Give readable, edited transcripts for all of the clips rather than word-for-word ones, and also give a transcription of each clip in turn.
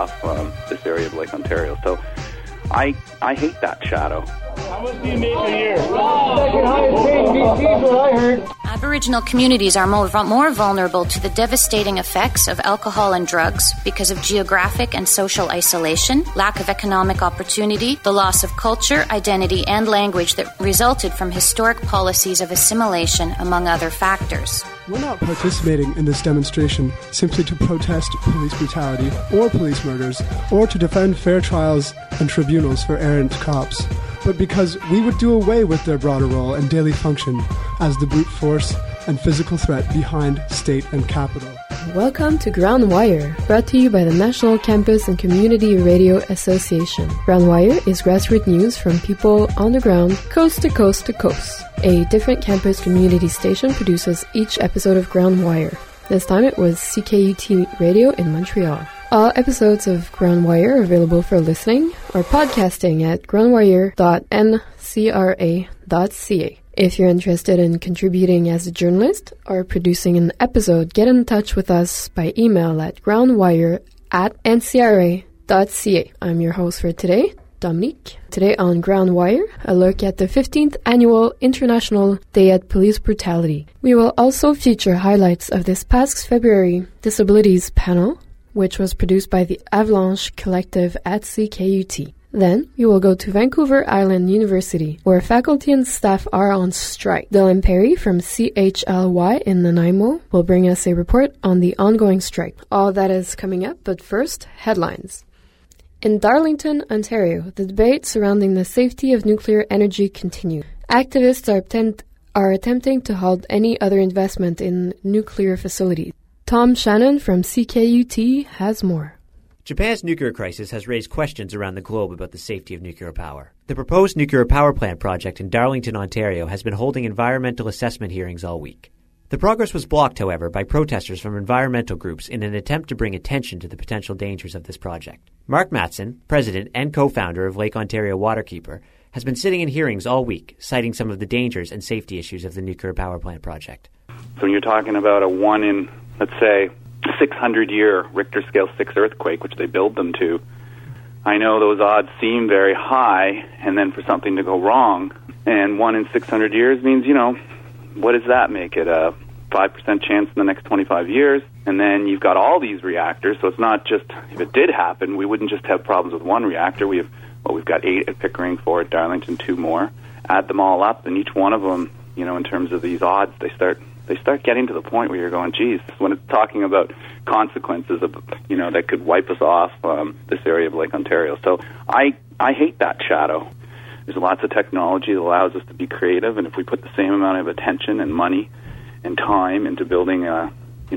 off this area of Lake Ontario. So I hate that shadow. How much do you make a year? Second highest paid in BC is what I heard. Aboriginal communities are more vulnerable to the devastating effects of alcohol and drugs because of geographic and social isolation, lack of economic opportunity, the loss of culture, identity, and language that resulted from historic policies of assimilation, among other factors. We're not participating in this demonstration simply to protest police brutality or police murders or to defend fair trials and tribunals for errant cops, but because we would do away with their broader role and daily function as the brute force and physical threat behind state and capital. Welcome to Groundwire, brought to you by the National Campus and Community Radio Association. Groundwire is grassroots news from people on the ground, coast to coast to coast. A different campus community station produces each episode of Groundwire. This time it was CKUT Radio in Montreal. All episodes of Groundwire are available for listening or podcasting at groundwire.ncra.ca. If you're interested in contributing as a journalist or producing an episode, get in touch with us by email at groundwire@ncra.ca. I'm your host for today, Dominique. Today on Groundwire, a look at the 15th Annual International Day at Police Brutality. We will also feature highlights of this past February Disabilities panel, which was produced by the Avalanche Collective at CKUT. Then, we will go to Vancouver Island University, where faculty and staff are on strike. Dylan Perry from CHLY in Nanaimo will bring us a report on the ongoing strike. All that is coming up, but first, headlines. In Darlington, Ontario, the debate surrounding the safety of nuclear energy continues. Activists are attempting to halt any other investment in nuclear facilities. Tom Shannon from CKUT has more. Japan's nuclear crisis has raised questions around the globe about the safety of nuclear power. The proposed nuclear power plant project in Darlington, Ontario has been holding environmental assessment hearings all week. The progress was blocked, however, by protesters from environmental groups in an attempt to bring attention to the potential dangers of this project. Mark Matson, president and co-founder of Lake Ontario Waterkeeper, has been sitting in hearings all week, citing some of the dangers and safety issues of the nuclear power plant project. So when you're talking about a 1 in, let's say, 600-year Richter scale 6 earthquake, which they build them to, I know those odds seem very high, and then for something to go wrong, and 1 in 600 years means, what does that make it? A 5% chance in the next 25 years, and then you've got all these reactors, so it's not just, if it did happen, we wouldn't just have problems with one reactor. We've got 8 at Pickering, 4 at Darlington, 2 more. Add them all up, and each one of them, in terms of these odds, they start getting to the point where you're going, geez, when it's talking about consequences of, that could wipe us off this area of Lake Ontario. So I hate that shadow. There's lots of technology that allows us to be creative, and if we put the same amount of attention and money and time into building a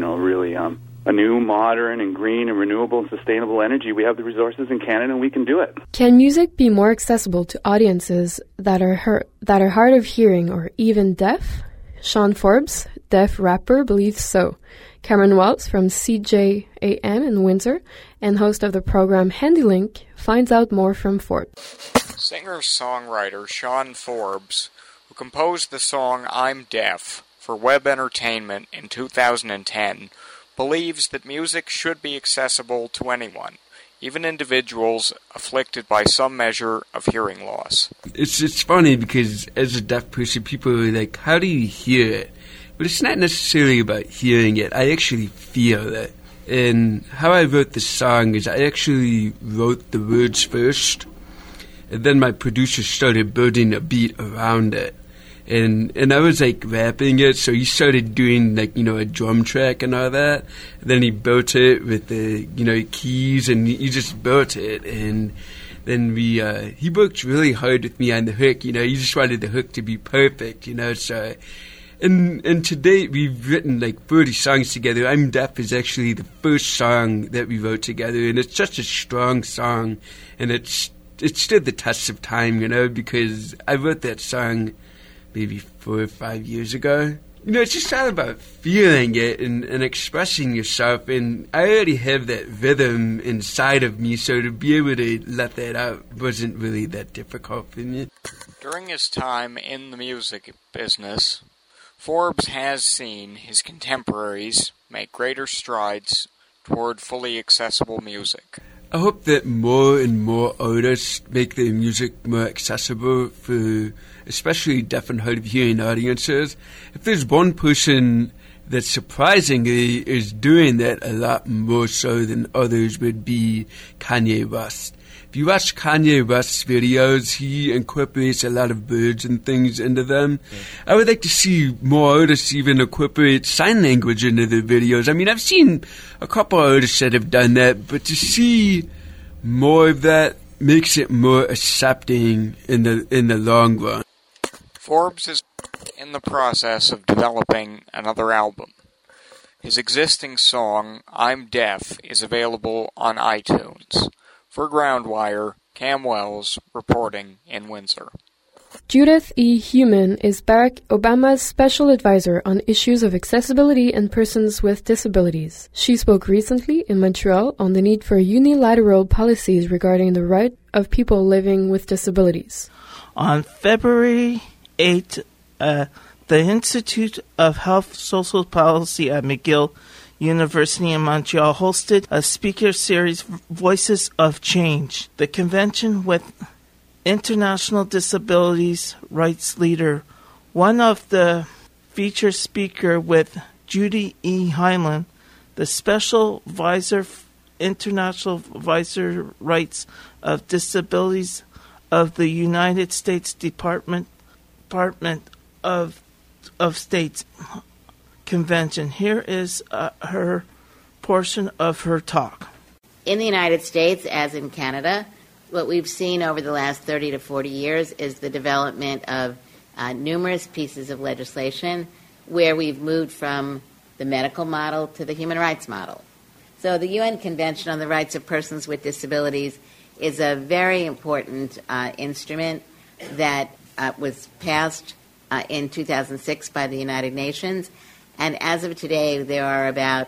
new, modern, and green, and renewable, and sustainable energy, we have the resources in Canada, and we can do it. Can music be more accessible to audiences that are hard of hearing or even deaf? Sean Forbes, deaf rapper, believes so. Cameron Wells from CJAM in Windsor and host of the program HandyLink finds out more from Forbes. Singer-songwriter Sean Forbes, who composed the song I'm Deaf for Web Entertainment in 2010, believes that music should be accessible to anyone, even individuals afflicted by some measure of hearing loss. It's funny because as a deaf person, people are like, how do you hear it? But it's not necessarily about hearing it. I actually feel it. And how I wrote the song is I actually wrote the words first, and then my producer started building a beat around it. And I was rapping it, so he started doing a drum track and all that. And then he built it with the keys, and he just built it. And then he worked really hard with me on the hook. He just wanted the hook to be perfect. So and to date we've written 30 songs together. I'm Deaf is actually the first song that we wrote together, and it's such a strong song, and it stood the test of time. Because I wrote that song maybe 4 or 5 years ago. It's just all about feeling it and expressing yourself, and I already have that rhythm inside of me, so to be able to let that out wasn't really that difficult for me. During his time in the music business, Forbes has seen his contemporaries make greater strides toward fully accessible music. I hope that more and more artists make their music more accessible for especially deaf and hard of hearing audiences. If there's one person that surprisingly is doing that a lot more so than others, would be Kanye West. If you watch Kanye West's videos, he incorporates a lot of birds and things into them. I would like to see more artists even incorporate sign language into their videos. I mean, I've seen a couple of artists that have done that, but to see more of that makes it more accepting in the long run. Forbes is in the process of developing another album. His existing song, I'm Deaf, is available on iTunes. For Groundwire, Cam Wells, reporting in Windsor. Judith E. Heumann is Barack Obama's special advisor on issues of accessibility and persons with disabilities. She spoke recently in Montreal on the need for unilateral policies regarding the right of people living with disabilities. On February 8th, the Institute of Health Social Policy at McGill University in Montreal hosted a speaker series, Voices of Change. The convention with international disabilities rights leader, one of the featured speaker with Judy E. Heinlein, the special advisor, international advisor rights of disabilities of the United States Department of State's convention. Here is her portion of her talk. In the United States, as in Canada, what we've seen over the last 30 to 40 years is the development of numerous pieces of legislation where we've moved from the medical model to the human rights model. So the UN Convention on the Rights of Persons with Disabilities is a very important instrument that was passed in 2006 by the United Nations. And as of today, there are about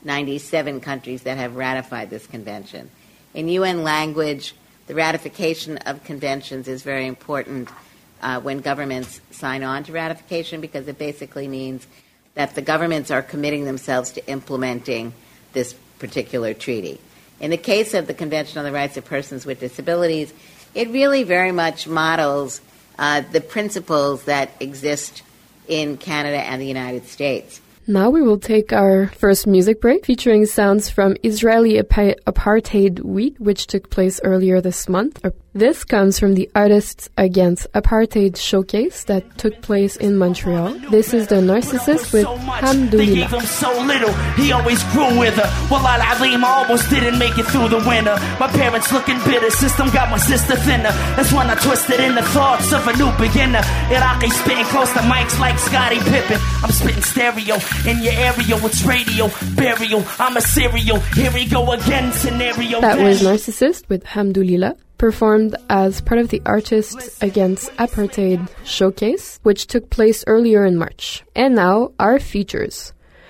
97 countries that have ratified this convention. In UN language, the ratification of conventions is very important when governments sign on to ratification, because it basically means that the governments are committing themselves to implementing this particular treaty. In the case of the Convention on the Rights of Persons with Disabilities, it really very much models the principles that exist in Canada and the United States. Now we will take our first music break featuring sounds from Israeli Apartheid Week, which took place earlier this month. This comes from the Artists Against Apartheid showcase that took place in Montreal. This is The Narcissist with Hamdulillah. They gave him so little, he always grew with her. Wallah al-Azim, I almost didn't make it through the winter. My parents looking bitter, system got my sister thinner. That's when I twisted in the thoughts of a new beginner. Iraqi spitting close to mics like Scottie Pippen. I'm spitting stereo in your area, it's radio, burial. I'm a serial, here we go again scenario. That was Narcissist with Hamdulillah, performed as part of the Artists Against Apartheid showcase, which took place earlier in March. And now, our features.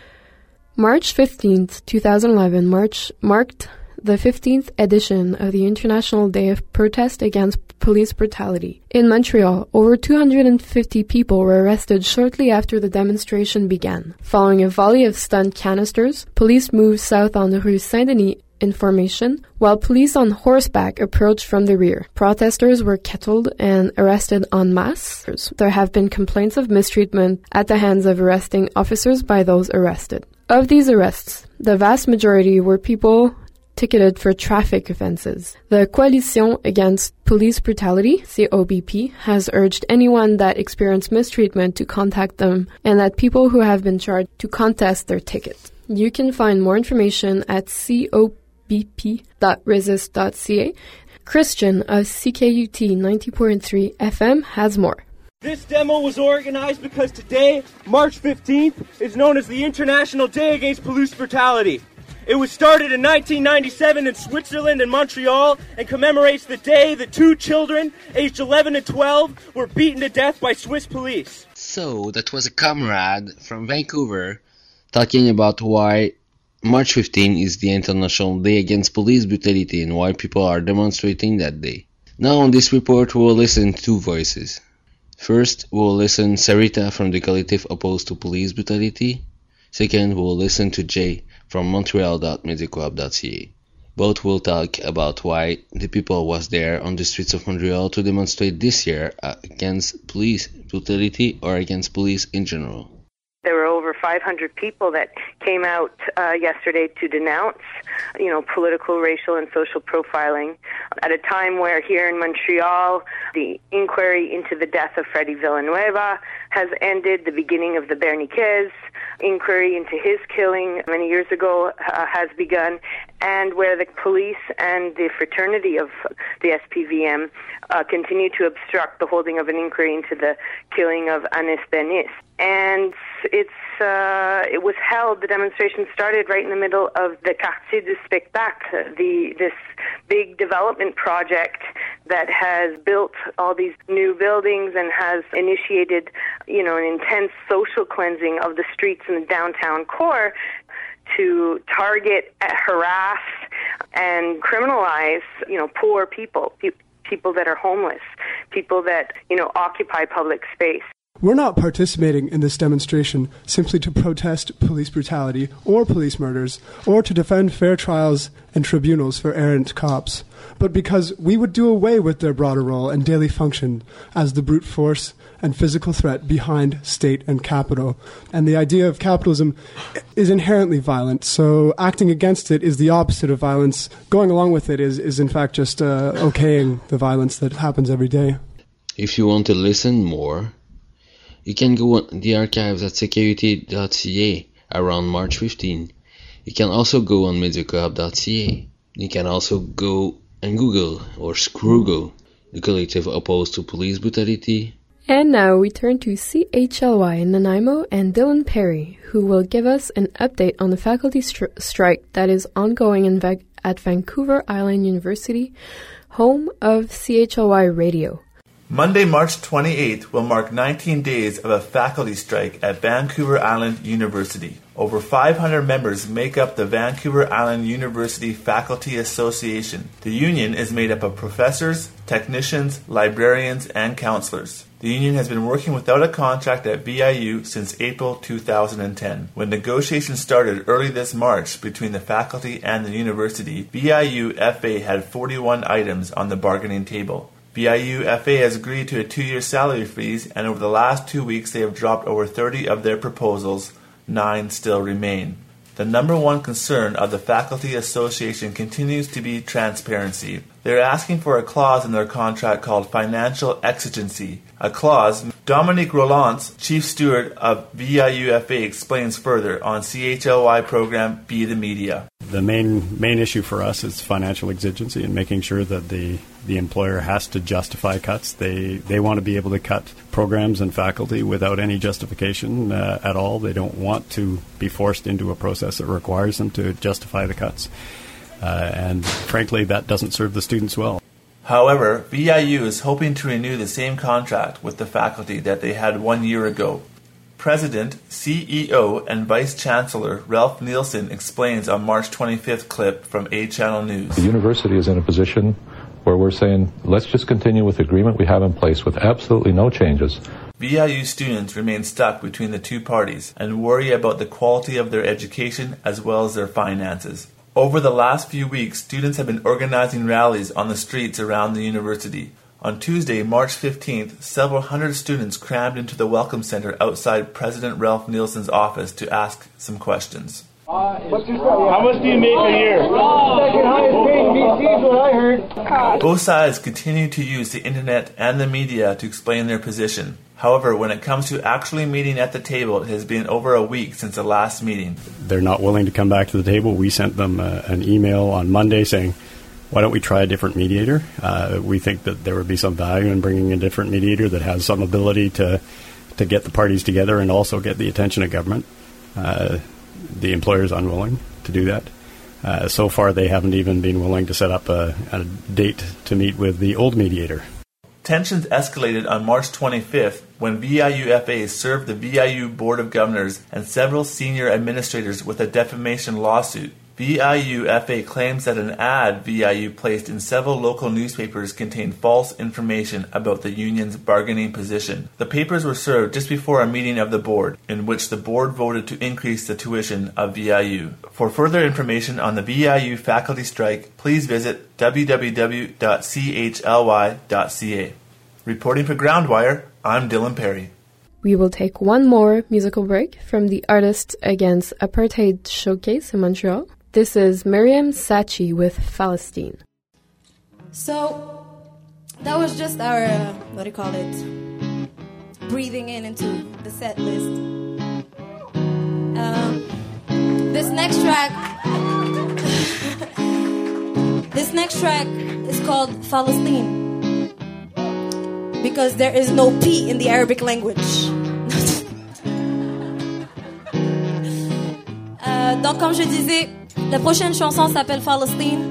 March 15th, 2011 marked the 15th edition of the International Day of Protest Against Police Brutality. In Montreal, over 250 people were arrested shortly after the demonstration began. Following a volley of stun canisters, police moved south on the Rue Saint-Denis in formation, while police on horseback approached from the rear. Protesters were kettled and arrested en masse. There have been complaints of mistreatment at the hands of arresting officers by those arrested. Of these arrests, the vast majority were people ticketed for traffic offenses. The Coalition Against Police Brutality, COBP, has urged anyone that experienced mistreatment to contact them, and that people who have been charged to contest their ticket. You can find more information at cobp.resist.ca. Christian of CKUT 90.3 FM has more. This demo was organized because today, March 15th, is known as the International Day Against Police Brutality. It was started in 1997 in Switzerland and Montreal and commemorates the day that 2 children, aged 11 and 12, were beaten to death by Swiss police. So, that was a comrade from Vancouver talking about why March 15 is the International Day Against Police Brutality and why people are demonstrating that day. Now on this report we will listen to 2 voices. First, we will listen Sarita from the collective opposed to police brutality. Second, we will listen to Jay from Montreal.musicweb.ca. Both will talk about why the people was there on the streets of Montreal to demonstrate this year against police brutality or against police in general. There were over 500 people that came out yesterday to denounce, political, racial, and social profiling at a time where here in Montreal, the inquiry into the death of Freddie Villanueva has ended. The beginning of the Berniquez inquiry into his killing many years ago has begun, and where the police and the fraternity of the SPVM continue to obstruct the holding of an inquiry into the killing of Anis Benis. And it was held, the demonstration started right in the middle of the Quartier du Spectacle, this big development project that has built all these new buildings and has initiated, an intense social cleansing of the streets in the downtown core to target, harass, and criminalize, poor people, people that are homeless, people that, occupy public space. We're not participating in this demonstration simply to protest police brutality or police murders or to defend fair trials and tribunals for errant cops, but because we would do away with their broader role and daily function as the brute force and physical threat behind state and capital. And the idea of capitalism is inherently violent, so acting against it is the opposite of violence. Going along with it is in fact just okaying the violence that happens every day. If you want to listen more, you can go on the archives at security.ca around March 15. You can also go on mediacorp.ca. You can also go and Google or Scroogle, the collective opposed to police brutality. And now we turn to CHLY in Nanaimo and Dylan Perry, who will give us an update on the faculty strike that is ongoing at Vancouver Island University, home of CHLY Radio. Monday, March 28th will mark 19 days of a faculty strike at Vancouver Island University. Over 500 members make up the Vancouver Island University Faculty Association. The union is made up of professors, technicians, librarians, and counselors. The union has been working without a contract at VIU since April 2010. When negotiations started early this March between the faculty and the university, VIU FA had 41 items on the bargaining table. VIU FA has agreed to a 2-year salary freeze, and over the last 2 weeks they have dropped over 30 of their proposals. 9 still remain. The number one concern of the Faculty Association continues to be transparency. They're asking for a clause in their contract called financial exigency. A clause Dominique Rolants, Chief Steward of VIU FA, explains further on CHLY program Be the Media. The main issue for us is financial exigency and making sure that the employer has to justify cuts. They want to be able to cut programs and faculty without any justification at all. They don't want to be forced into a process that requires them to justify the cuts. And frankly, that doesn't serve the students well. However, VIU is hoping to renew the same contract with the faculty that they had 1 year ago. President, CEO, and Vice Chancellor Ralph Nielsen explains on March 25th clip from A Channel News. The university is in a position where we're saying, let's just continue with the agreement we have in place with absolutely no changes. VIU students remain stuck between the two parties and worry about the quality of their education as well as their finances. Over the last few weeks, students have been organizing rallies on the streets around the university. On Tuesday, March 15th, several hundred students crammed into the Welcome Center outside President Ralph Nielsen's office to ask some questions. How much do you make a year? Second highest paid in BC is what I heard. Both sides continue to use the internet and the media to explain their position. However, when it comes to actually meeting at the table, it has been over a week since the last meeting. They're not willing to come back to the table. We sent them an email on Monday saying, why don't we try a different mediator? We think that there would be some value in bringing a different mediator that has some ability to get the parties together and also get the attention of government. The employer is unwilling to do that. So far, they haven't even been willing to set up a date to meet with the old mediator. Tensions escalated on March 25th when VIU FA served the VIU Board of Governors and several senior administrators with a defamation lawsuit. VIU-FA claims that an ad VIU placed in several local newspapers contained false information about the union's bargaining position. The papers were served just before a meeting of the board, in which the board voted to increase the tuition of VIU. For further information on the VIU faculty strike, please visit www.chly.ca. Reporting for Groundwire, I'm Dylan Perry. We will take one more musical break from the Artists Against Apartheid Showcase in Montreal. This is Miriam Sachi with Palestine. So, that was just our, breathing into the set list. This next track is called Palestine, because there is no P in the Arabic language. Donc, comme je disais, la prochaine chanson s'appelle Palestine.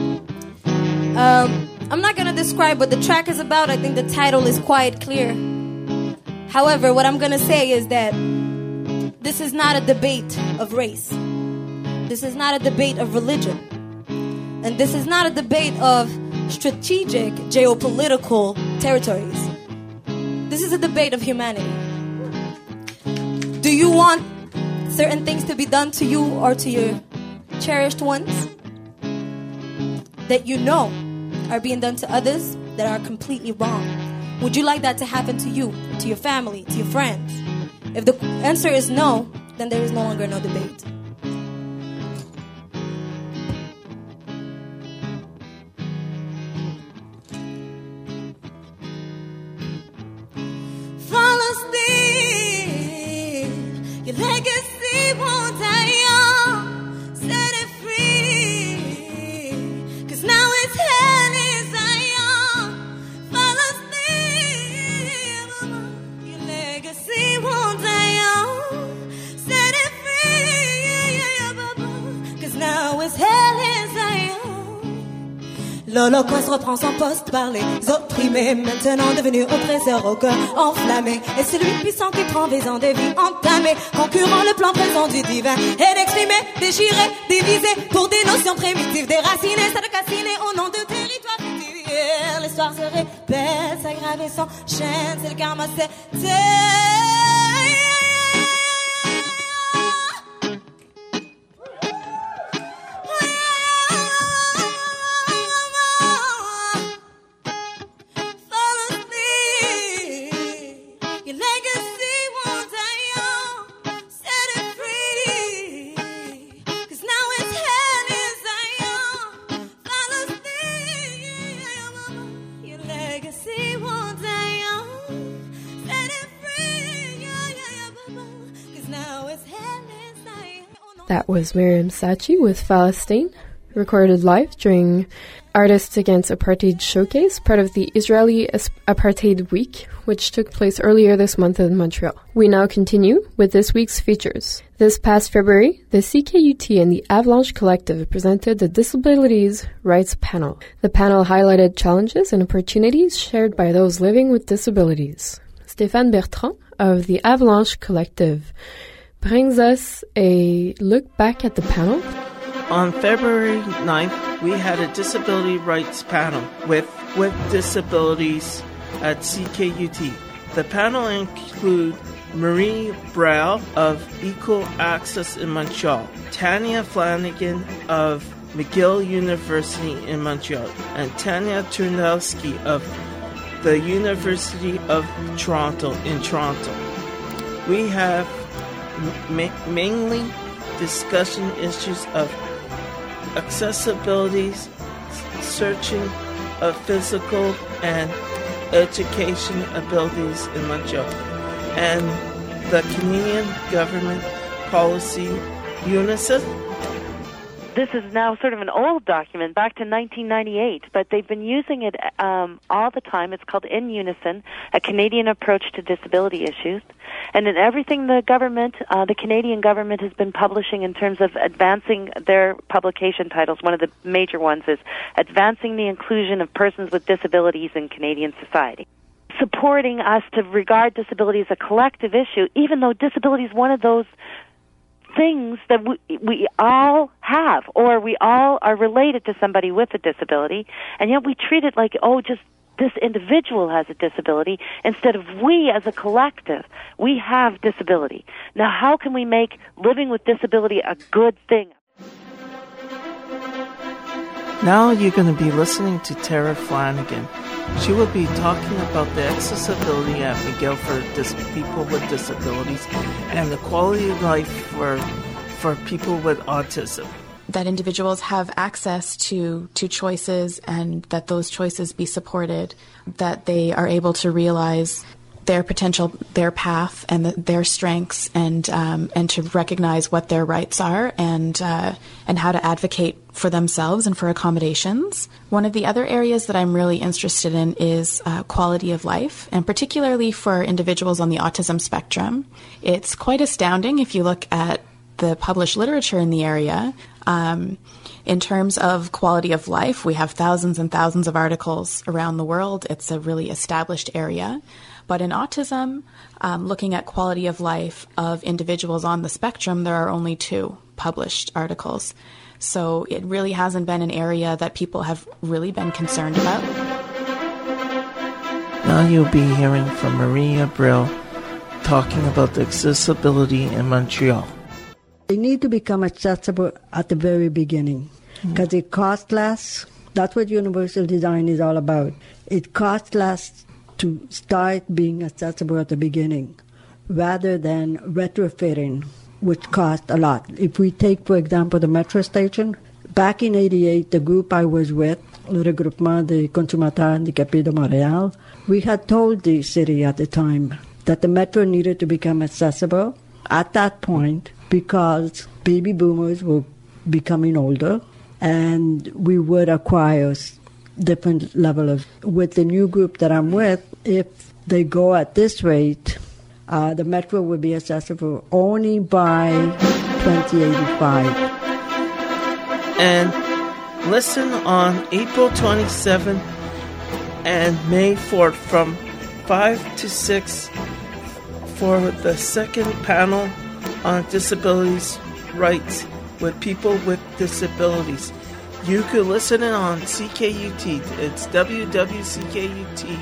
I'm not going to describe what the track is about. I think the title is quite clear. However, what I'm going to say is that this is not a debate of race. This is not a debate of religion. And this is not a debate of strategic geopolitical territories. This is a debate of humanity. Do you want certain things to be done to you or to your cherished ones that you know are being done to others that are completely wrong? Would you like that to happen to you, to your family, to your friends? If the answer is no, then there is no longer no debate. Palestine, your legacy won't die young. Set it free, 'cause now it's hell in Zion. Palestine, your legacy won't die young. Set it free, 'cause now it's hell in Zion. L'Holocauste reprend son poste par les opprimés, maintenant devenu oppresseur au cœur enflammé. Et c'est lui puissant qui prend visant des vies entamées, concurrent le plan présent du divin. Et d'exprimer, déchirer, diviser pour des notions primitives, déraciner, s'accasiner au nom de territoire fictif. L'histoire se répète, s'aggrave et s'enchaîne, c'est le karma, c'est That was Miriam Sachi with Palestine, recorded live during Artists Against Apartheid Showcase, part of the Israeli Apartheid Week, which took place earlier this month in Montreal. We now continue with this week's features. This past February, the CKUT and the Avalanche Collective presented the Disabilities Rights Panel. The panel highlighted challenges and opportunities shared by those living with disabilities. Stéphane Bertrand of the Avalanche Collective brings us a look back at the panel. On February 9th, we had a disability rights panel with disabilities at CKUT. The panel included Marie Brau of Equal Access in Montreal, Tanya Flanagan of McGill University in Montreal, and Tanya Turnowski of the University of Toronto in Toronto. We have mainly discussion issues of accessibility, searching of physical and education abilities in Montreal, and the Canadian government policy UNICEF. This is now sort of an old document, back to 1998, but they've been using it all the time. It's called In Unison, a Canadian approach to disability issues. And in everything the government, the Canadian government has been publishing in terms of advancing their publication titles, one of the major ones is Advancing the Inclusion of Persons with Disabilities in Canadian Society. Supporting us to regard disability as a collective issue, even though disability is one of those things that we all have, or we all are related to somebody with a disability, and yet we treat it like, oh, just this individual has a disability, instead of we as a collective, we have disability. Now, how can we make living with disability a good thing? Now you're going to be listening to Tara Flanagan. She will be talking about the accessibility at McGill for people with disabilities and the quality of life for people with autism. That individuals have access to choices and that those choices be supported, that they are able to realize their potential, their path, and their strengths, and to recognize what their rights are, and how to advocate for themselves and for accommodations. One of the other areas that I'm really interested in is quality of life, and particularly for individuals on the autism spectrum. It's quite astounding if you look at the published literature in the area. In terms of quality of life, we have thousands and thousands of articles around the world. It's a really established area. But in autism, looking at quality of life of individuals on the spectrum, there are only 2 published articles. So it really hasn't been an area that people have really been concerned about. Now you'll be hearing from Maria Brill talking about the accessibility in Montreal. They need to become accessible at the very beginning because it costs less. That's what universal design is all about. It costs less to start being accessible at the beginning rather than retrofitting, which costs a lot. If we take, for example, the metro station, back in 88, the group I was with, Le Regroupement des Consommateurs Handicapés de Montréal, we had told the city at the time that the metro needed to become accessible at that point because baby boomers were becoming older and we would acquire different level of, with the new group that I'm with, if they go at this rate, the metro will be accessible only by 2085. And listen on April 27th and May 4th from 5 to 6 for the second panel on disabilities rights with people with disabilities. You could listen in on CKUT. It's WWCKUT.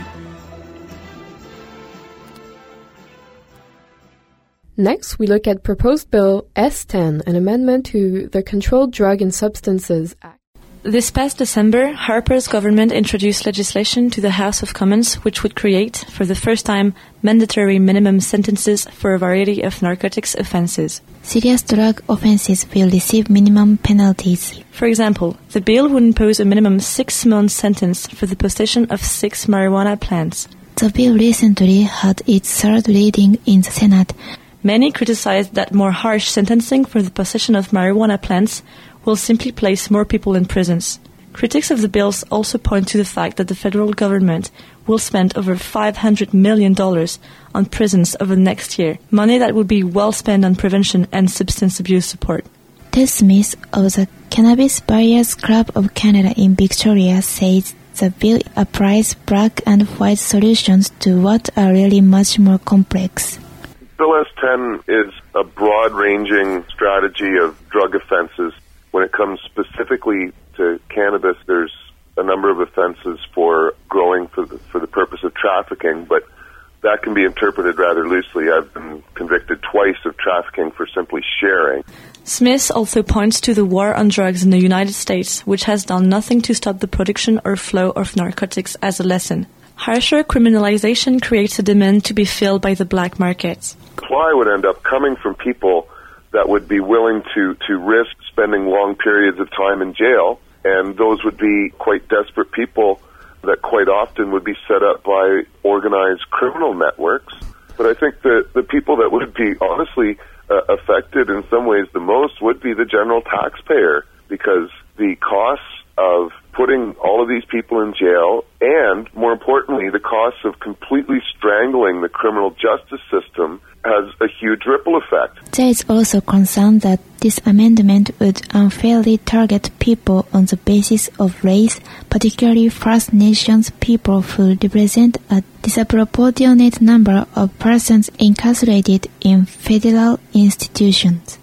Next, we look at proposed bill S10, an amendment to the Controlled Drug and Substances Act. This past December, Harper's government introduced legislation to the House of Commons which would create, for the first time, mandatory minimum sentences for a variety of narcotics offenses. Serious drug offenses will receive minimum penalties. For example, the bill would impose a minimum 6-month sentence for the possession of 6 marijuana plants. The bill recently had its third reading in the Senate. Many criticized that more harsh sentencing for the possession of marijuana plants will simply place more people in prisons. Critics of the bills also point to the fact that the federal government will spend over $500 million on prisons over the next year, money that would be well spent on prevention and substance abuse support. Ted Smith of the Cannabis Buyers Club of Canada in Victoria says the bill applies black and white solutions to what are really much more complex. Bill S10 is a broad-ranging strategy of drug offenses. When it comes specifically to cannabis, there's a number of offenses for growing for the purpose of trafficking, but that can be interpreted rather loosely. I've been convicted twice of trafficking for simply sharing. Smith also points to the war on drugs in the United States, which has done nothing to stop the production or flow of narcotics, as a lesson. Harsher criminalization creates a demand to be filled by the black markets. Supply would end up coming from people that would be willing to risk spending long periods of time in jail, and those would be quite desperate people that quite often would be set up by organized criminal networks. But I think that the people that would be honestly affected in some ways the most would be the general taxpayer, because the costs of putting all of these people in jail and, more importantly, the costs of completely strangling the criminal justice system has a huge ripple effect. There is also concern that this amendment would unfairly target people on the basis of race, particularly First Nations people who represent a disproportionate number of persons incarcerated in federal institutions.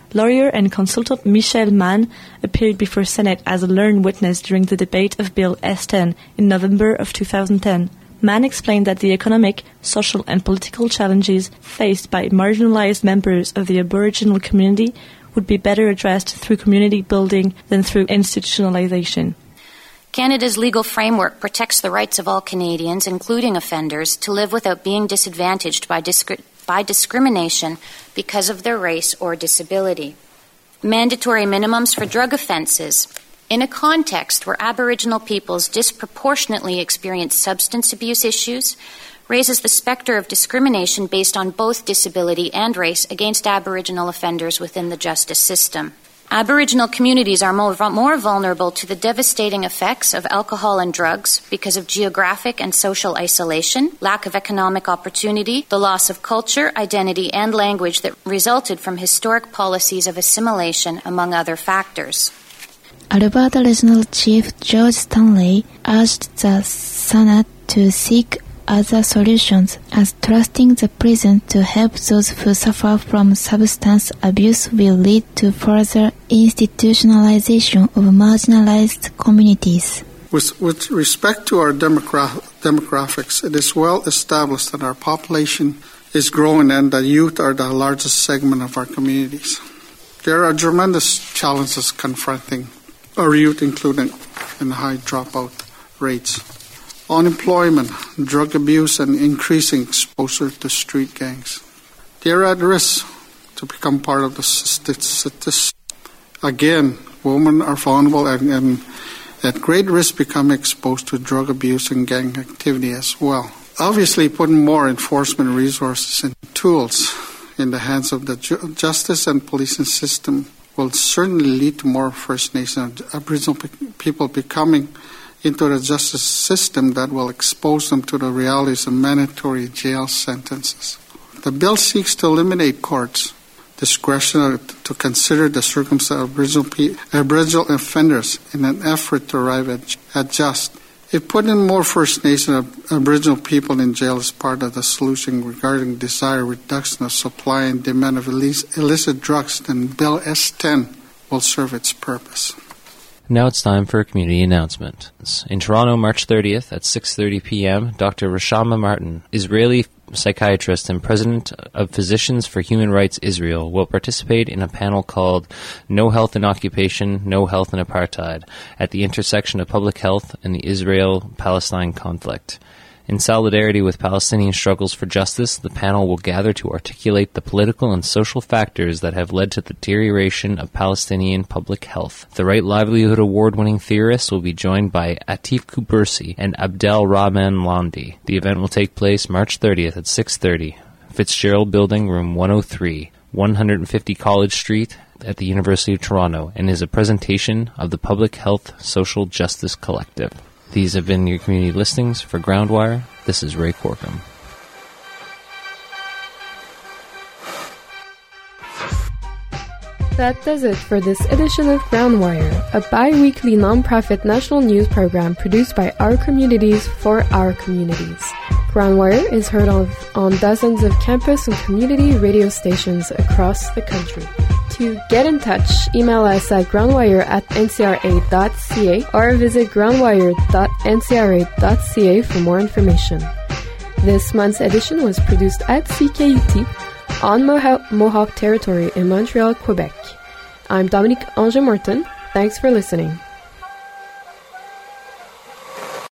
Lawyer and consultant Michel Mann appeared before Senate as a learned witness during the debate of Bill S-10 in November of 2010. Mann explained that the economic, social and political challenges faced by marginalized members of the Aboriginal community would be better addressed through community building than through institutionalization. Canada's legal framework protects the rights of all Canadians, including offenders, to live without being disadvantaged by discrimination because of their race or disability. Mandatory minimums for drug offences. In a context where Aboriginal peoples disproportionately experience substance abuse issues, raises the spectre of discrimination based on both disability and race against Aboriginal offenders within the justice system. Aboriginal communities are more vulnerable to the devastating effects of alcohol and drugs because of geographic and social isolation, lack of economic opportunity, the loss of culture, identity, and language that resulted from historic policies of assimilation, among other factors. Alberta Regional Chief George Stanley urged the Senate to seek other solutions, as trusting the prison to help those who suffer from substance abuse will lead to further institutionalization of marginalized communities. With respect to our demographics, it is well established that our population is growing and that youth are the largest segment of our communities. There are tremendous challenges confronting our youth, including in high dropout rates, unemployment, drug abuse, and increasing exposure to street gangs. They are at risk to become part of the statistics. Again, women are vulnerable and at great risk becoming exposed to drug abuse and gang activity as well. Obviously, putting more enforcement resources and tools in the hands of the justice and policing system will certainly lead to more First Nation Aboriginal people becoming into the justice system that will expose them to the realities of mandatory jail sentences. The bill seeks to eliminate courts' discretion to consider the circumstances of Aboriginal offenders in an effort to arrive at just. If putting more First Nation Aboriginal people in jail is part of the solution regarding desired reduction of supply and demand of illicit drugs, then Bill S-10 will serve its purpose. Now it's time for a community announcement. In Toronto, March 30th at 6:30 p.m., Dr. Rashama Martin, Israeli psychiatrist and president of Physicians for Human Rights Israel, will participate in a panel called No Health in Occupation, No Health in Apartheid, at the intersection of public health and the Israel-Palestine conflict. In solidarity with Palestinian struggles for justice, the panel will gather to articulate the political and social factors that have led to the deterioration of Palestinian public health. The Right Livelihood Award-winning theorists will be joined by Atif Kubursi and Abdel Rahman Landi. The event will take place March 30th at 6:30, Fitzgerald Building, Room 103, 150 College Street at the University of Toronto, and is a presentation of the Public Health Social Justice Collective. These have been your community listings. For Groundwire, this is Ray Corkum. That does it for this edition of Groundwire, a bi-weekly non-profit national news program produced by our communities for our communities. Groundwire is heard on dozens of campus and community radio stations across the country. To get in touch, email us at groundwire@ncra.ca or visit groundwire.ncra.ca for more information. This month's edition was produced at CKUT on Mohawk territory in Montreal, Quebec. I'm Dominique Angers-Morton. Thanks for listening.